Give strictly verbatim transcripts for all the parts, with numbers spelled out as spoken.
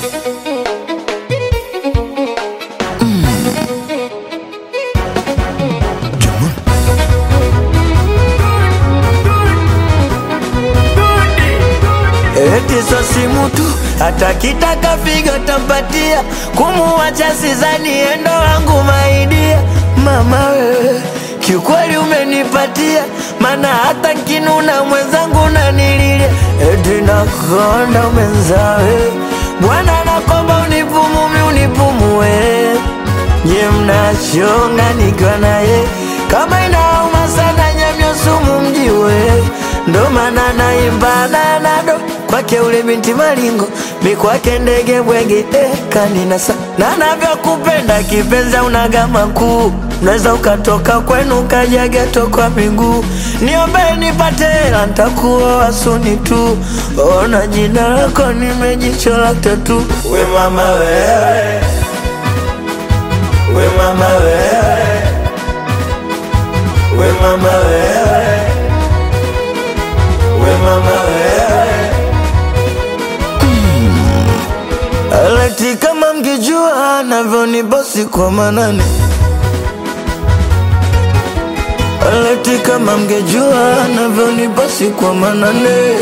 Eti so simu tu, hata kitaka figa tampatia. Kumuacha sizani endo wangu maidia. Mama wewe, kiukweli umenipatia. Mana hata nkinuna mwenzangu nanililia. Eti nakonda mwenzawe, Bwana nakomba unipumumi unipumue. Nye mnachonga nikiwa naye, kama inauma sana nyamyo sumu mjiwe. Ndo maana naimba na nado kwake ule binti malingo, mi kwake ndege bwege eh, kanina sa na navyokupenda kipenza unagama kuu. Unaweza ukatoka kwenu kaja geto kwa miguu. Niombe nipate hela nitakuoa suni tu. Ona jina lako nimejichola tatu. We mama wewe, we mama wewe, we mama wewe, we mama wewe. Aleti kama mgejua navyo ni bosi kwa manane. Aleti kama mgejua navyo ni bosi kwa manane.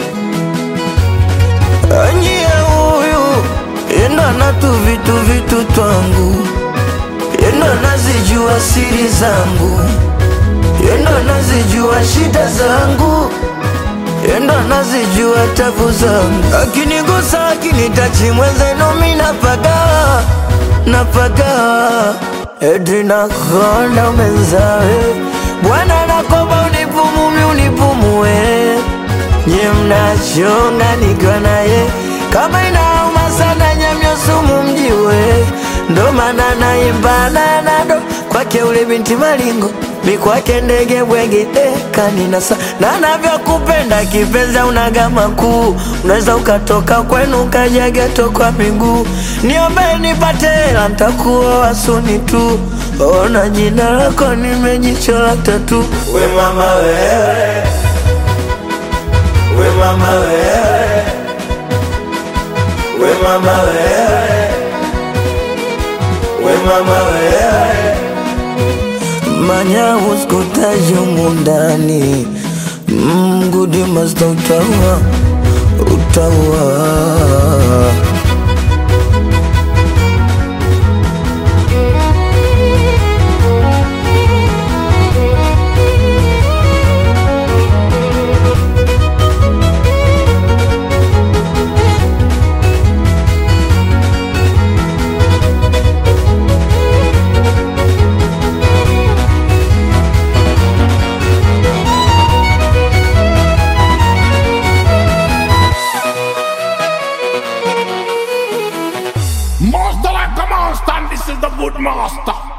Anyie huyu enda na tu vitu vitu twangu. Enda nazijua siri zangu. Enda nazijua shida zangu. Enda nazijua tabu zangu. Akinigusa akinitachi mwenzenu mi napaga, napaga. Eti nakonda mwenzawe, Bwana nakomba unipumumi unipumue. Nye mnachonga nikiwa naye, kama inauma sana nyamyo sumu mjiwe. Ndo maana naimba na nado kwake ule binti malingo, mi kwake ndege bwege eh, kanina sa na navyokupenda kipenza unagama kuu. Unaweza ukatoka kwenu kaja geto kwa miguu. Niombe nipate hela nitakuoa suni tu. Ona jina lako nimejichola tatu. We mama wewe, we mama wewe, we mama wewe, we mama wewe. Manya uskutaji mundani, mgudi masta utawa, utawa. Master like a monster, and this is the good master.